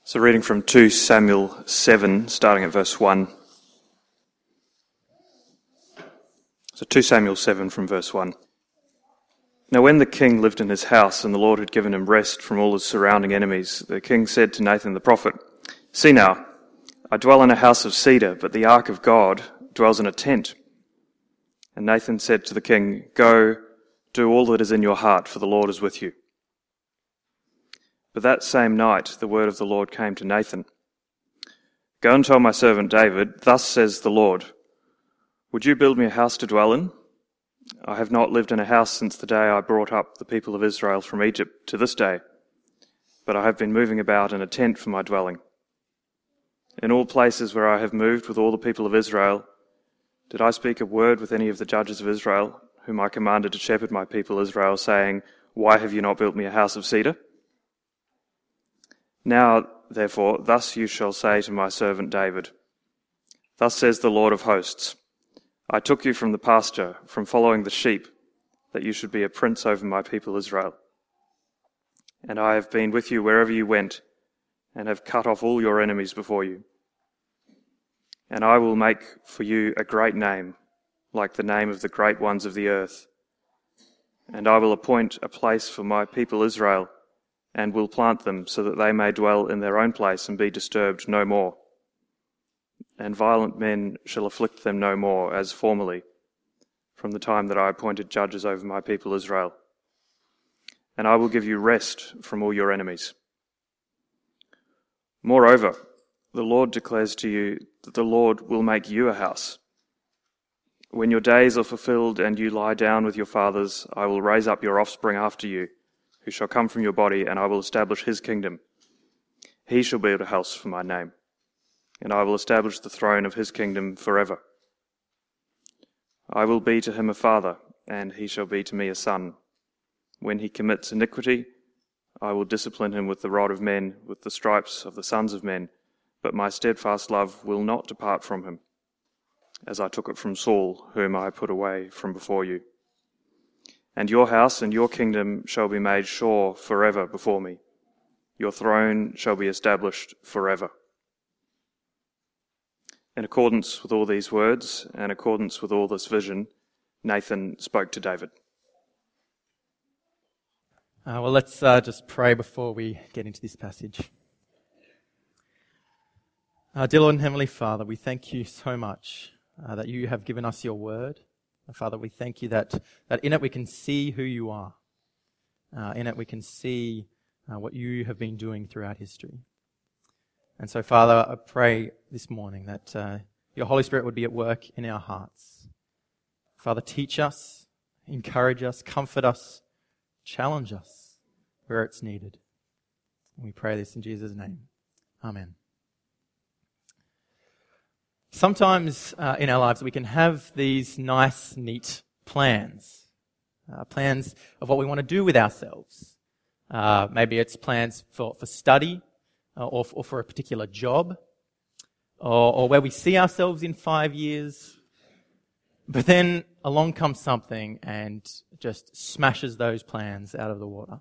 So reading from 2 Samuel 7, starting at verse 1. So 2 Samuel 7 from verse 1. Now when the king lived in his house and the Lord had given him rest from all his surrounding enemies, the king said to Nathan the prophet, "See now, I dwell in a house of cedar, but the ark of God dwells in a tent." And Nathan said to the king, "Go, do all that is in your heart, for the Lord is with you." But that same night the word of the Lord came to Nathan. "Go and tell my servant David, thus says the Lord, would you build me a house to dwell in? I have not lived in a house since the day I brought up the people of Israel from Egypt to this day, but I have been moving about in a tent for my dwelling. In all places where I have moved with all the people of Israel, did I speak a word with any of the judges of Israel, whom I commanded to shepherd my people Israel, saying, why have you not built me a house of cedar? Now, therefore, thus you shall say to my servant David, thus says the Lord of hosts, I took you from the pasture, from following the sheep, that you should be a prince over my people Israel. And I have been with you wherever you went, and have cut off all your enemies before you. And I will make for you a great name, like the name of the great ones of the earth. And I will appoint a place for my people Israel, and will plant them so that they may dwell in their own place and be disturbed no more. And violent men shall afflict them no more, as formerly, from the time that I appointed judges over my people Israel. And I will give you rest from all your enemies. Moreover, the Lord declares to you that the Lord will make you a house. When your days are fulfilled and you lie down with your fathers, I will raise up your offspring after you, who shall come from your body, and I will establish his kingdom. He shall build a house for my name, and I will establish the throne of his kingdom forever. I will be to him a father, and he shall be to me a son. When he commits iniquity, I will discipline him with the rod of men, with the stripes of the sons of men, but my steadfast love will not depart from him, as I took it from Saul, whom I put away from before you. And your house and your kingdom shall be made sure forever before me. Your throne shall be established forever." In accordance with all these words, and in accordance with all this vision, Nathan spoke to David. Well, let's just pray before we get into this passage. Dear Lord and Heavenly Father, we thank you so much that you have given us your word. Father, we thank you that in it we can see who you are. In it we can see what you have been doing throughout history. And so, Father, I pray this morning that your Holy Spirit would be at work in our hearts. Father, teach us, encourage us, comfort us, challenge us where it's needed. And we pray this in Jesus' name. Amen. Sometimes in our lives we can have these nice, neat plans. Plans of what we want to do with ourselves. Maybe it's plans for study or for a particular job or where we see ourselves in 5 years. But then along comes something and just smashes those plans out of the water.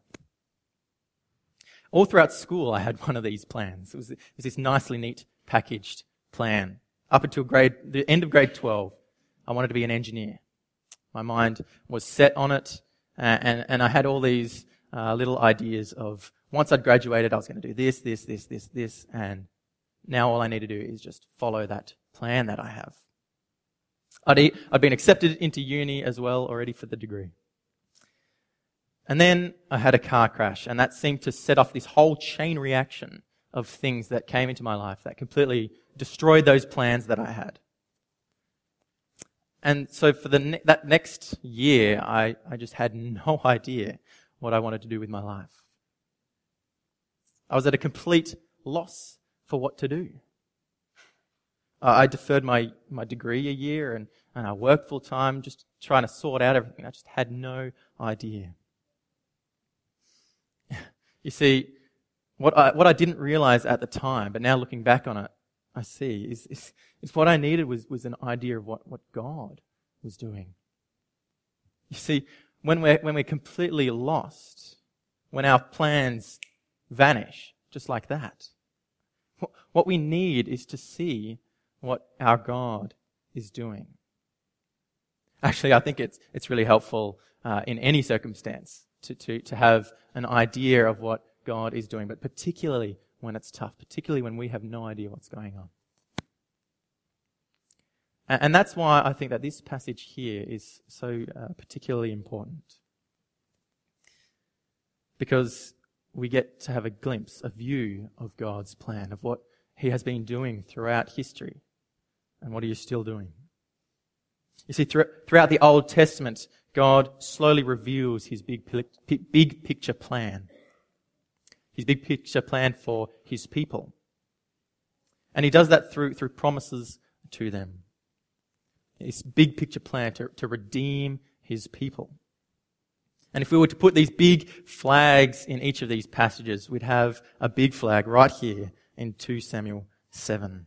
All throughout school I had one of these plans. It was this nicely neat packaged plan. Up until the end of grade 12, I wanted to be an engineer. My mind was set on it, and I had all these little ideas of once I'd graduated, I was going to do this, and now all I need to do is just follow that plan that I have. I'd been accepted into uni as well already for the degree. And then I had a car crash, and that seemed to set off this whole chain reaction of things that came into my life that completely destroyed those plans that I had. And so for that next year, I just had no idea what I wanted to do with my life. I was at a complete loss for what to do. I deferred my degree a year and I worked full time just trying to sort out everything. I just had no idea. You see, what I didn't realize at the time, but now looking back on it, I see, is what I needed was an idea of what God was doing. You see, when we're completely lost, when our plans vanish, just like that, What we need is to see what our God is doing. Actually, I think it's really helpful in any circumstance to have an idea of what God is doing, but particularly when it's tough, particularly when we have no idea what's going on. And that's why I think that this passage here is so particularly important. Because we get to have a glimpse, a view of God's plan, of what He has been doing throughout history and what He is still doing. You see, throughout the Old Testament, God slowly reveals His big picture plan. His big picture plan for His people. And He does that through promises to them. His big picture plan to redeem His people. And if we were to put these big flags in each of these passages, we'd have a big flag right here in 2 Samuel 7.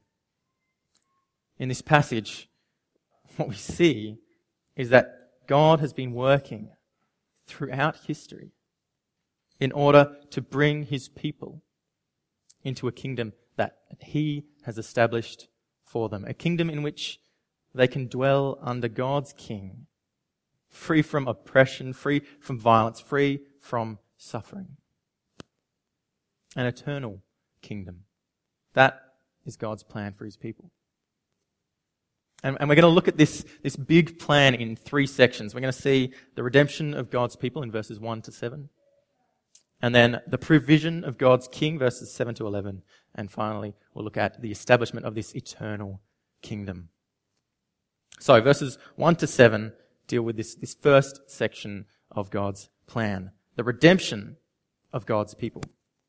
In this passage, what we see is that God has been working throughout history in order to bring His people into a kingdom that He has established for them. A kingdom in which they can dwell under God's king, free from oppression, free from violence, free from suffering. An eternal kingdom. That is God's plan for His people. And we're going to look at this big plan in 3 sections. We're going to see the redemption of God's people in verses 1 to 7. And then the provision of God's king, verses 7 to 11. And finally, we'll look at the establishment of this eternal kingdom. So verses 1 to 7 deal with this first section of God's plan, the redemption of God's people.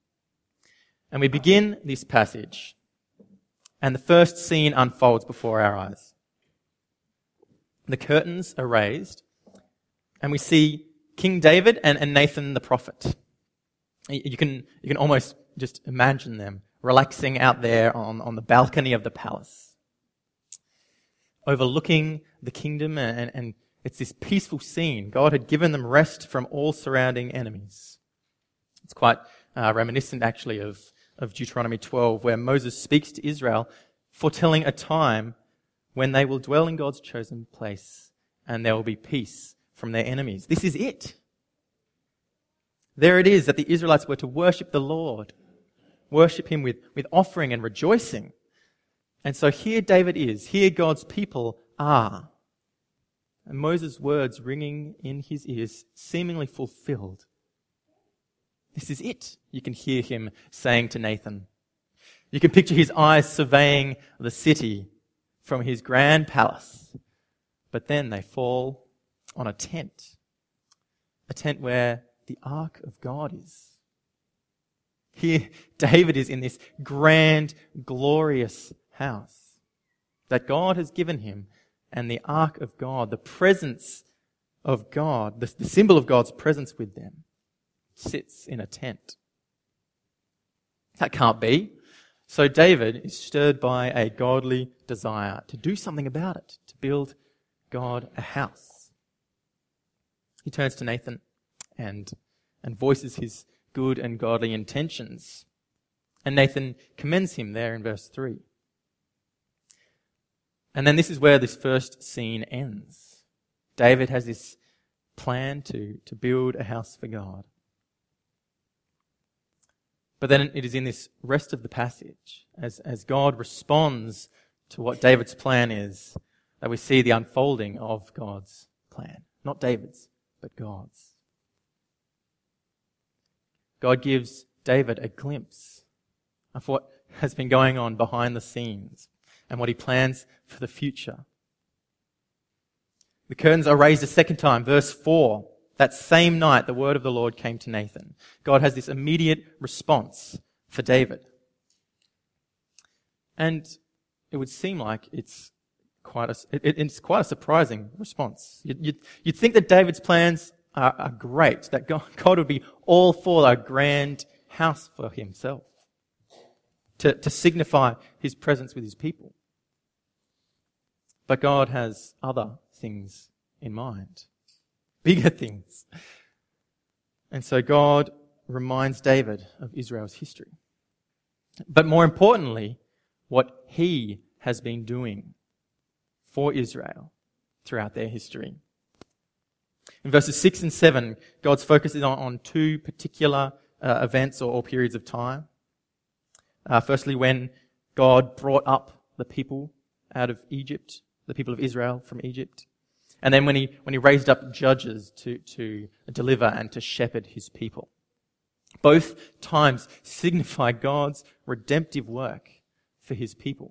And we begin this passage, and the first scene unfolds before our eyes. The curtains are raised, and we see King David and Nathan the prophet. You can almost just imagine them relaxing out there on the balcony of the palace, overlooking the kingdom, and it's this peaceful scene. God had given them rest from all surrounding enemies. It's quite reminiscent, actually, of Deuteronomy 12, where Moses speaks to Israel, foretelling a time when they will dwell in God's chosen place and there will be peace from their enemies. This is it. There it is that the Israelites were to worship the Lord, worship Him with offering and rejoicing. And so here David is, here God's people are. And Moses' words ringing in his ears, seemingly fulfilled. This is it, you can hear him saying to Nathan. You can picture his eyes surveying the city from his grand palace. But then they fall on a tent where the ark of God is. Here, David is in this grand, glorious house that God has given him, and the ark of God, the presence of God, the symbol of God's presence with them, sits in a tent. That can't be. So David is stirred by a godly desire to do something about it, to build God a house. He turns to Nathan and voices his good and godly intentions. And Nathan commends him there in verse 3. And then this is where this first scene ends. David has this plan to build a house for God. But then it is in this rest of the passage, as God responds to what David's plan is, that we see the unfolding of God's plan. Not David's, but God's. God gives David a glimpse of what has been going on behind the scenes and what He plans for the future. The curtains are raised a second time, verse 4. That same night, the word of the Lord came to Nathan. God has this immediate response for David. And it would seem like it's quite a surprising response. You'd think that David's plans are great, that God would be all for a grand house for Himself, to signify His presence with His people. But God has other things in mind. Bigger things. And so God reminds David of Israel's history. but more importantly, what he has been doing for Israel throughout their history. In verses 6 and 7, God's focus is on two particular events or periods of time. Firstly, when God brought up the people out of Egypt, the people of Israel from Egypt. And then when he raised up judges to deliver and to shepherd his people. Both times signify God's redemptive work for his people.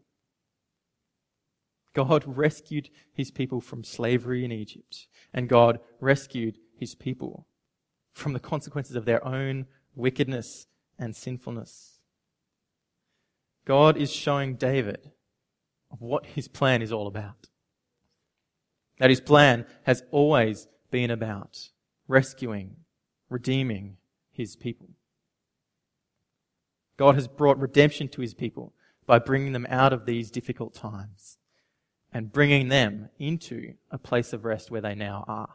God rescued his people from slavery in Egypt, and God rescued his people from the consequences of their own wickedness and sinfulness. God is showing David of what his plan is all about. That his plan has always been about rescuing, redeeming his people. God has brought redemption to his people by bringing them out of these difficult times and bringing them into a place of rest where they now are.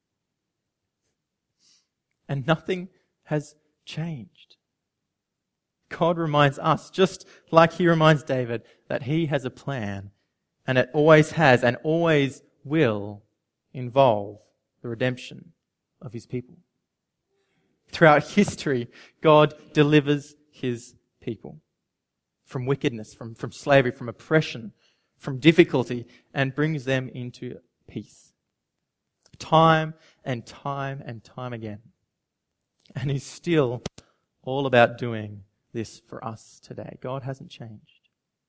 And nothing has changed. God reminds us, just like he reminds David, that he has a plan, and it always has and always will involve the redemption of his people. Throughout history, God delivers his people from wickedness, from slavery, from oppression, from difficulty, and brings them into peace. Time and time and time again. And he's still all about doing this for us today. God hasn't changed.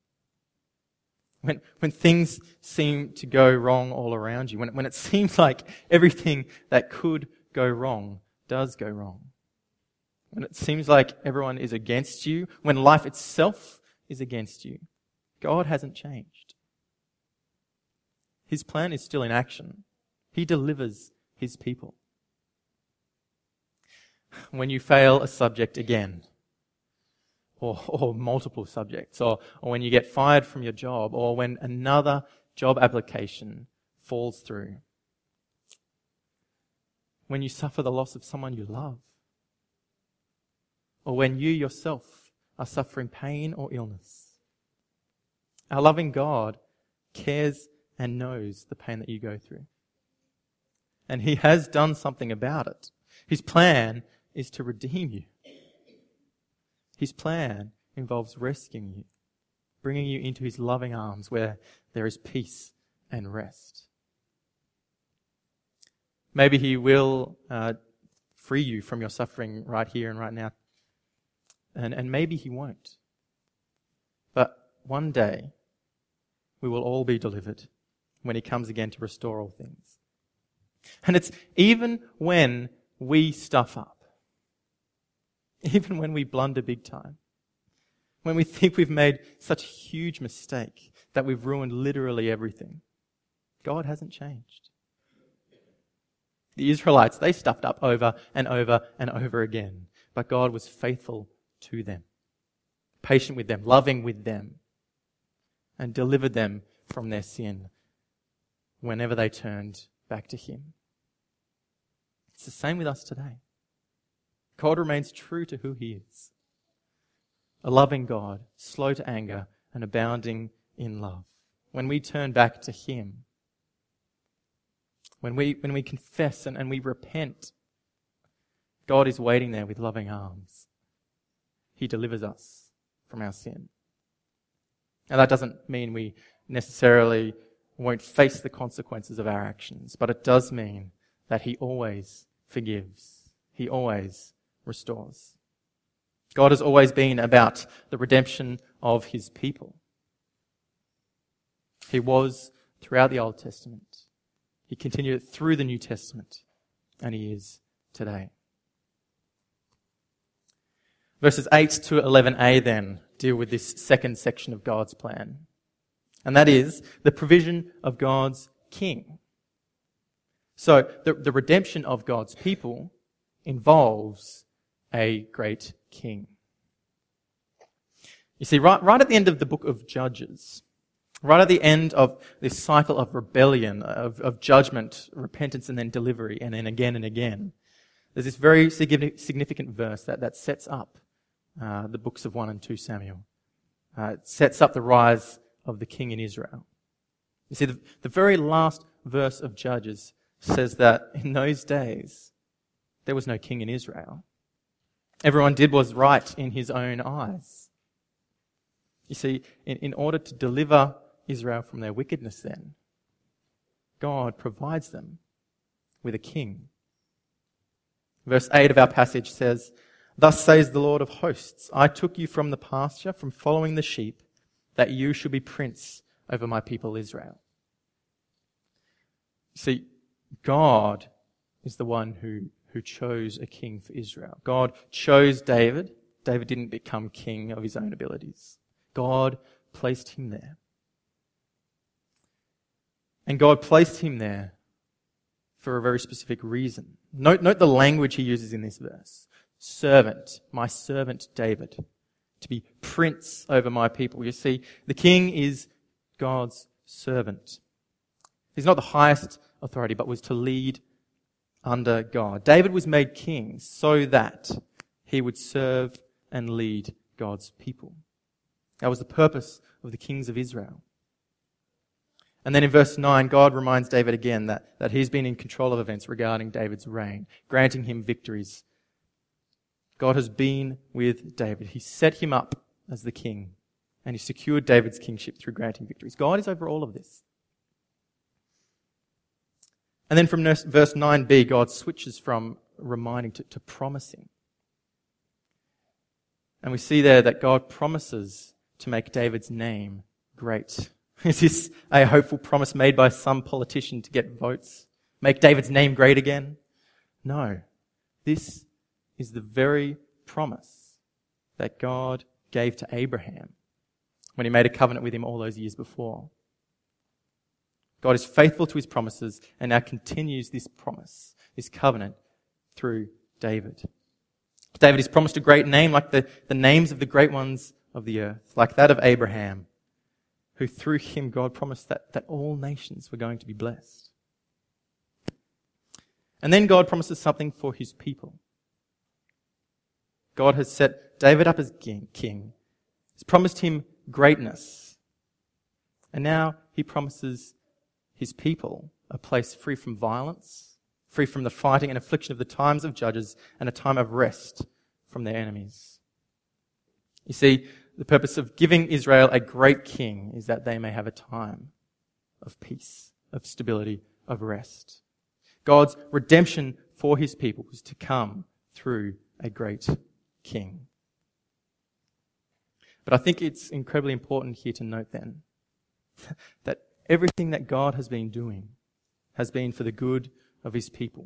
When things seem to go wrong all around you, when it seems like everything that could go wrong does go wrong, when it seems like everyone is against you, when life itself is against you, God hasn't changed. His plan is still in action. He delivers his people. When you fail a subject again, or multiple subjects, or when you get fired from your job, or when another job application falls through, when you suffer the loss of someone you love, or when you yourself are suffering pain or illness, our loving God cares and knows the pain that you go through. And he has done something about it. His plan is to redeem you. His plan involves rescuing you, bringing you into his loving arms where there is peace and rest. Maybe he will free you from your suffering right here and right now. And maybe he won't. But one day, we will all be delivered when he comes again to restore all things. And it's even when we stuff up, even when we blunder big time, when we think we've made such a huge mistake that we've ruined literally everything, God hasn't changed. The Israelites, they stuffed up over and over and over again, but God was faithful to them, patient with them, loving with them, and delivered them from their sin whenever they turned back to him. It's the same with us today. God remains true to who he is. A loving God, slow to anger and abounding in love. When we turn back to him, when we confess and we repent, God is waiting there with loving arms. He delivers us from our sin. Now that doesn't mean we necessarily won't face the consequences of our actions, but it does mean that he always forgives. He always restores. God has always been about the redemption of his people. He was throughout the Old Testament. He continued it through the New Testament, and he is today. Verses 8 to 11a then deal with this second section of God's plan. And that is the provision of God's king. So the redemption of God's people involves a great king. You see, right at the end of the book of Judges, right at the end of this cycle of rebellion, of judgment, repentance, and then delivery, and then again and again, there's this very significant verse that sets up the books of 1 and 2 Samuel. sets up the rise of the king in Israel. You see, the very last verse of Judges says that in those days, there was no king in Israel. Everyone did what was right in his own eyes. You see, in order to deliver Israel from their wickedness then, God provides them with a king. Verse 8 of our passage says, "Thus says the Lord of hosts, I took you from the pasture, from following the sheep, that you should be prince over my people Israel." See, God is the one who chose a king for Israel. God chose David. David didn't become king of his own abilities. God placed him there. And God placed him there for a very specific reason. Note the language he uses in this verse. Servant, my servant David, to be prince over my people. You see, the king is God's servant. He's not the highest authority, but was to lead under God. David was made king so that he would serve and lead God's people. That was the purpose of the kings of Israel. And then in verse 9, God reminds David again that he's been in control of events regarding David's reign, granting him victories. God has been with David. He set him up as the king, and he secured David's kingship through granting victories. God is over all of this. And then from verse 9b, God switches from reminding to promising. And we see there that God promises to make David's name great. Is this a hopeful promise made by some politician to get votes? Make David's name great again? No. This is the very promise that God gave to Abraham when he made a covenant with him all those years before. God is faithful to his promises and now continues this promise, this covenant, through David. David is promised a great name like the names of the great ones of the earth, like that of Abraham, who through him God promised that all nations were going to be blessed. And then God promises something for his people. God has set David up as king. He's promised him greatness. And now he promises his people a place free from violence, free from the fighting and affliction of the times of judges, and a time of rest from their enemies. You see, the purpose of giving Israel a great king is that they may have a time of peace, of stability, of rest. God's redemption for his people was to come through a great king. But I think it's incredibly important here to note then that everything that God has been doing has been for the good of his people.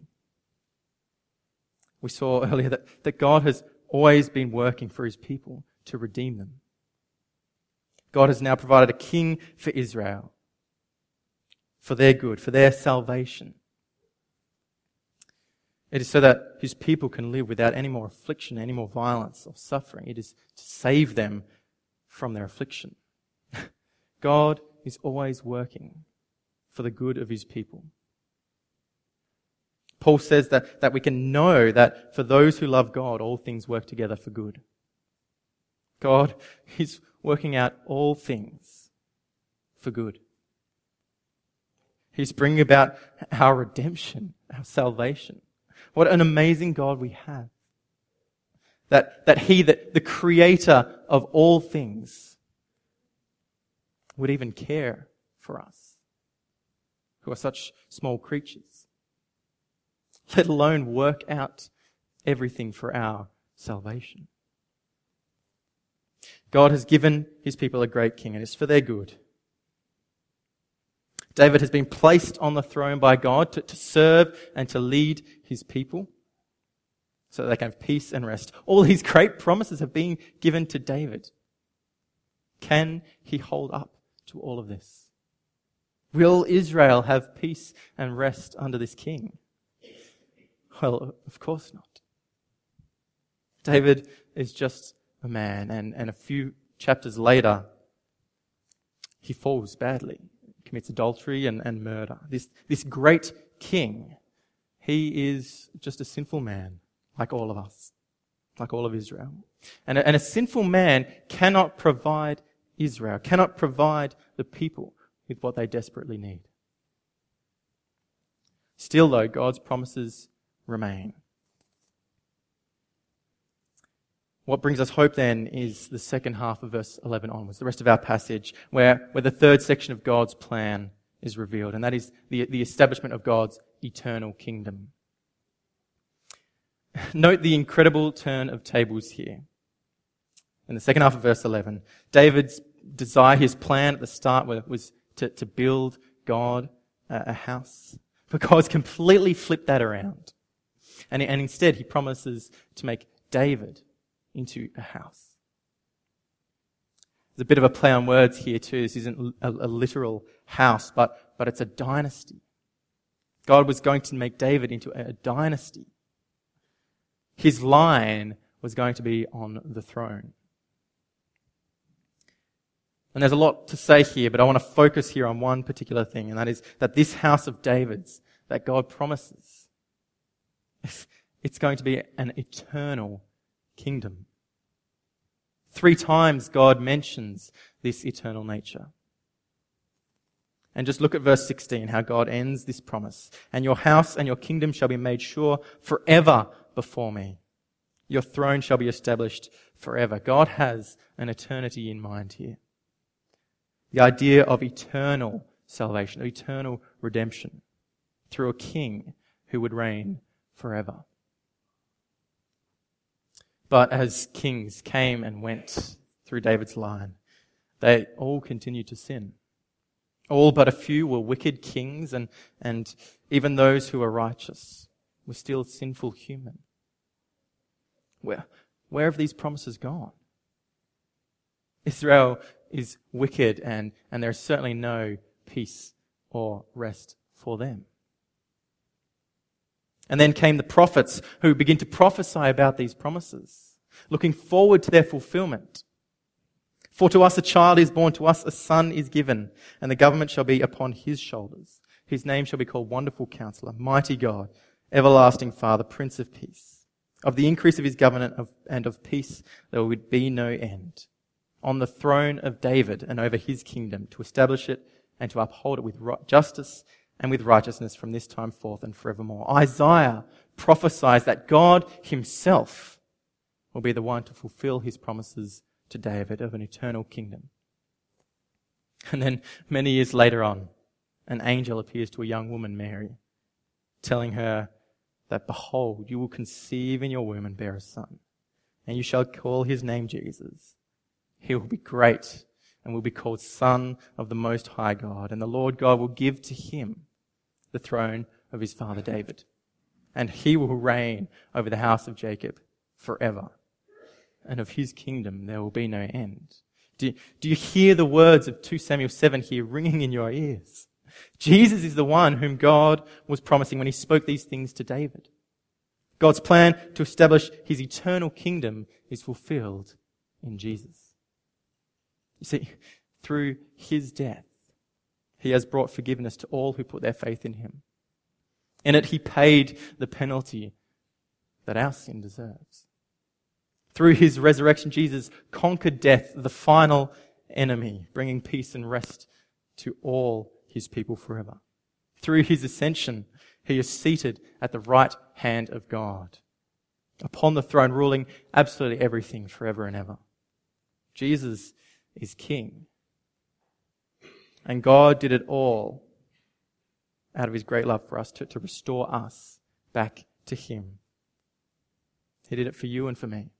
We saw earlier that God has always been working for his people to redeem them. God has now provided a king for Israel, for their good, for their salvation. It is so that his people can live without any more affliction, any more violence or suffering. It is to save them from their affliction. God is always working for the good of his people. Paul says that we can know that for those who love God, all things work together for good. God is working out all things for good. He's bringing about our redemption, our salvation. What an amazing God we have. That he, the creator of all things, would even care for us, who are such small creatures, let alone work out everything for our salvation. God has given his people a great king, and it's for their good. David has been placed on the throne by God to serve and to lead his people so that they can have peace and rest. All these great promises have been given to David. Can he hold up to all of this? Will Israel have peace and rest under this king? Well, of course not. David is just a man, and a few chapters later, he falls badly, commits adultery and murder. This great king, he is just a sinful man, like all of us, like all of Israel. And a sinful man cannot provide Israel, cannot provide the people with what they desperately need. Still, though, God's promises remain. What brings us hope then is the second half of verse 11 onwards, the rest of our passage, where the third section of God's plan is revealed, and that is the establishment of God's eternal kingdom. Note the incredible turn of tables here. In the second half of verse 11, David's desire, his plan at the start was to build God a house. But God's completely flipped that around. And instead, he promises to make David into a house. There's a bit of a play on words here too. This isn't a literal house, but it's a dynasty. God was going to make David into a dynasty. His line was going to be on the throne. And there's a lot to say here, but I want to focus here on one particular thing, and that is that this house of David's that God promises, it's going to be an eternal kingdom. 3 times God mentions this eternal nature. And just look at verse 16, how God ends this promise. And your house and your kingdom shall be made sure forever before me. Your throne shall be established forever. God has an eternity in mind here. The idea of eternal salvation, of eternal redemption through a king who would reign forever. But as kings came and went through David's line, they all continued to sin. All but a few were wicked kings, and even those who were righteous were still sinful human. Where have these promises gone? Israel is wicked, and there is certainly no peace or rest for them. And then came the prophets who begin to prophesy about these promises, looking forward to their fulfillment. For to us a child is born, to us a son is given, and the government shall be upon his shoulders. His name shall be called Wonderful Counselor, Mighty God, Everlasting Father, Prince of Peace. Of the increase of his government and of peace there would be no end. On the throne of David and over his kingdom, to establish it and to uphold it with justice and with righteousness from this time forth and forevermore. Isaiah prophesies that God himself will be the one to fulfill his promises to David of an eternal kingdom. And then many years later on, an angel appears to a young woman, Mary, telling her that, behold, you will conceive in your womb and bear a son, and you shall call his name Jesus. He will be great and will be called Son of the Most High God, and the Lord God will give to him the throne of his father David, and he will reign over the house of Jacob forever, and of his kingdom there will be no end. Do you hear the words of 2 Samuel 7 here ringing in your ears? Jesus is the one whom God was promising when he spoke these things to David. God's plan to establish his eternal kingdom is fulfilled in Jesus. You see, through his death, he has brought forgiveness to all who put their faith in him. In it, he paid the penalty that our sin deserves. Through his resurrection, Jesus conquered death, the final enemy, bringing peace and rest to all his people forever. Through his ascension, he is seated at the right hand of God, upon the throne, ruling absolutely everything forever and ever. Jesus is King. And God did it all out of his great love for us to restore us back to him. He did it for you and for me.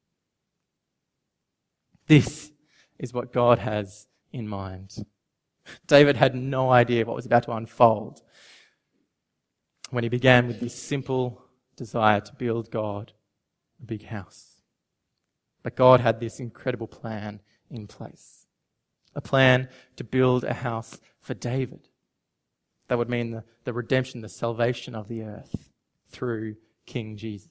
This is what God has in mind. David had no idea what was about to unfold when he began with this simple desire to build God a big house. But God had this incredible plan in place. A plan to build a house for David. That would mean the redemption, the salvation of the earth through King Jesus.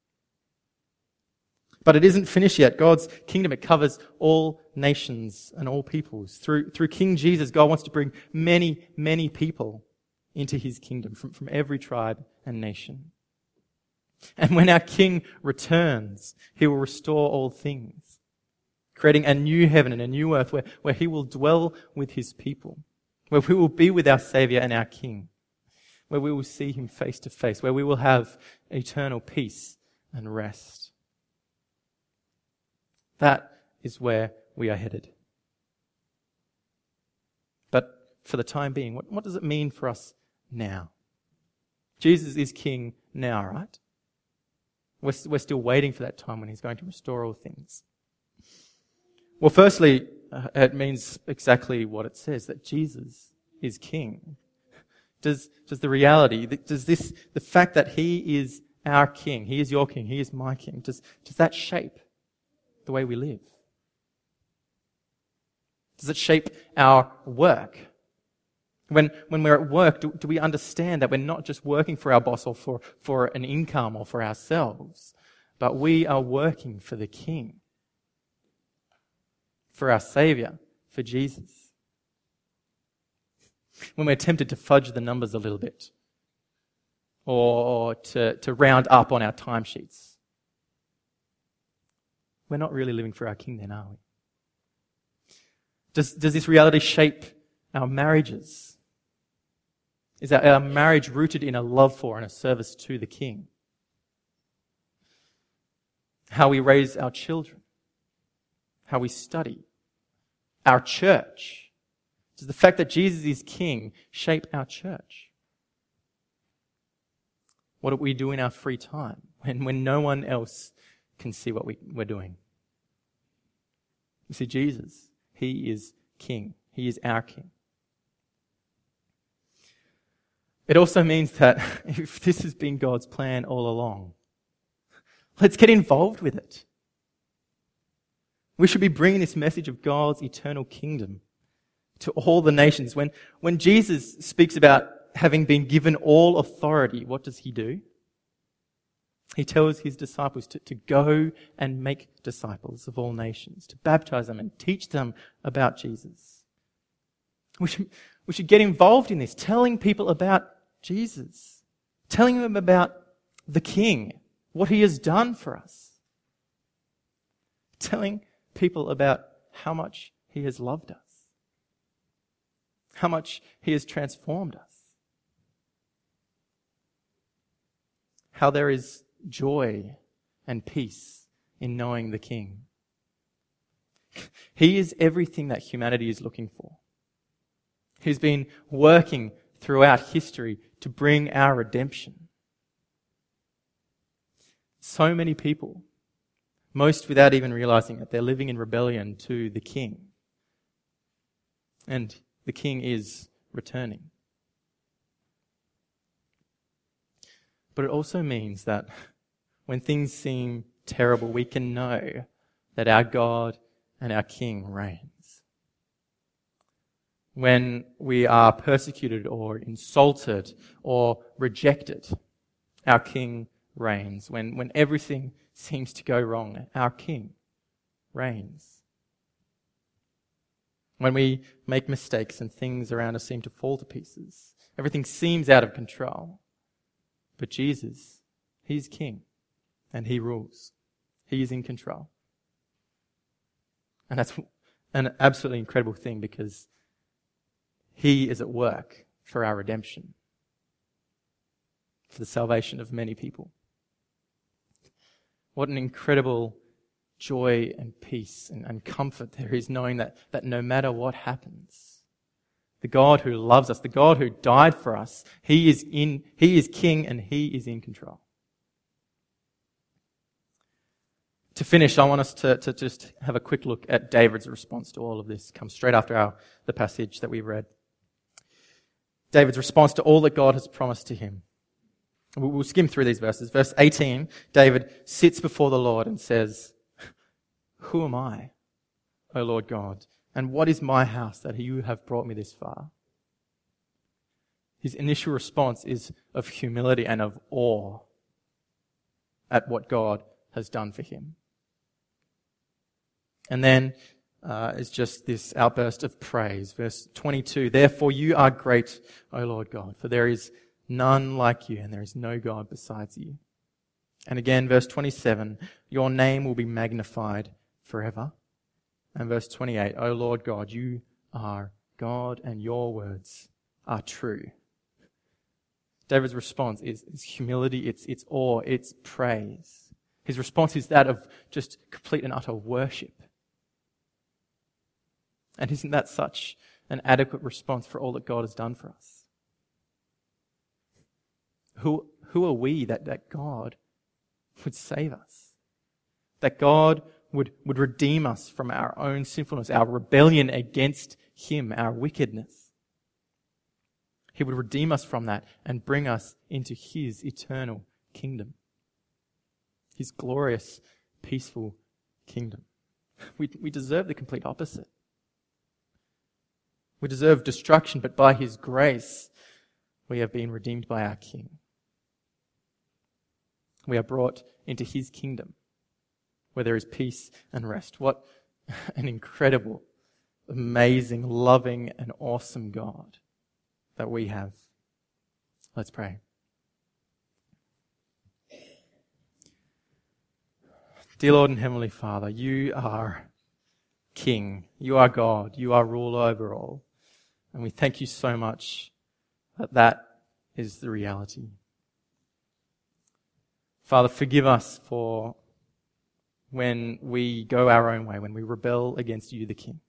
But it isn't finished yet. God's kingdom, it covers all nations and all peoples. Through King Jesus, God wants to bring many, many people into his kingdom from every tribe and nation. And when our King returns, he will restore all things. creating a new heaven and a new earth where he will dwell with his people, where we will be with our Saviour and our King, where we will see him face to face, where we will have eternal peace and rest. That is where we are headed. But for the time being, what does it mean for us now? Jesus is King now, right? We're still waiting for that time when he's going to restore all things. Well, firstly, it means exactly what it says, that Jesus is King. Does the fact that he is our King, he is your King, he is my King, does that shape the way we live? Does it shape our work? When we're at work, do we understand that we're not just working for our boss or for an income or for ourselves, but we are working for the King, for our Saviour, for Jesus? When we're tempted to fudge the numbers a little bit or to round up on our timesheets, we're not really living for our King then, are we? Does this reality shape our marriages? Is our marriage rooted in a love for and a service to the King? How we raise our children? How we study? Our church? Does the fact that Jesus is King shape our church? What do we do in our free time when no one else can see what we're doing? You see, Jesus, he is King. He is our King. It also means that if this has been God's plan all along, let's get involved with it. We should be bringing this message of God's eternal kingdom to all the nations. When Jesus speaks about having been given all authority, what does he do? He tells his disciples to go and make disciples of all nations, to baptize them and teach them about Jesus. We should get involved in this, telling people about Jesus, telling them about the King, what he has done for us, telling people about how much he has loved us, how much he has transformed us, how there is joy and peace in knowing the King. He is everything that humanity is looking for. He's been working throughout history to bring our redemption. So many people, most without even realizing that they're living in rebellion to the King. And the King is returning. But it also means that when things seem terrible, we can know that our God and our King reigns. When we are persecuted or insulted or rejected, our King reigns. When everything seems to go wrong, our King reigns. When we make mistakes and things around us seem to fall to pieces, everything seems out of control. But Jesus, he's King and he rules. He is in control. And that's an absolutely incredible thing because he is at work for our redemption, for the salvation of many people. What an incredible joy and peace and comfort there is knowing that no matter what happens, the God who loves us, the God who died for us, he is King and he is in control. To finish, I want us to just have a quick look at David's response to all of this. It comes straight after the passage that we read. David's response to all that God has promised to him. We'll skim through these verses. Verse 18, David sits before the Lord and says, "Who am I, O Lord God, and what is my house that you have brought me this far?" His initial response is of humility and of awe at what God has done for him. And then is just this outburst of praise. Verse 22, "Therefore you are great, O Lord God, for there is none like you, and there is no God besides you." And again, verse 27, "Your name will be magnified forever. And verse 28, O Lord God, you are God and your words are true. David's response is humility, it's awe, it's praise. His response is that of just complete and utter worship. And isn't that such an adequate response for all that God has done for us? Who are we that God would save us? That God would redeem us from our own sinfulness, our rebellion against Him, our wickedness. He would redeem us from that and bring us into His eternal kingdom. His glorious, peaceful kingdom. We deserve the complete opposite. We deserve destruction, but by His grace, we have been redeemed by our King. We are brought into His kingdom, where there is peace and rest. What an incredible, amazing, loving, and awesome God that we have. Let's pray. Dear Lord and Heavenly Father, you are King, you are God, you are ruler over all. And we thank you so much that is the reality. Father, forgive us for when we go our own way, when we rebel against you, the King.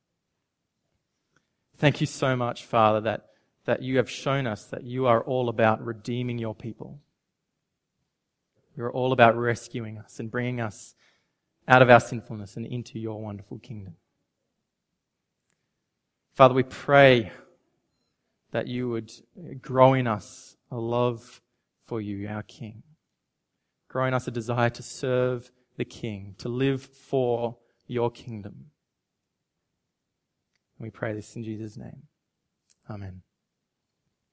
Thank you so much, Father, that you have shown us that you are all about redeeming your people. You're all about rescuing us and bringing us out of our sinfulness and into your wonderful kingdom. Father, we pray that you would grow in us a love for you, our King. Grow in us a desire to serve the King, to live for your kingdom. We pray this in Jesus' name. Amen.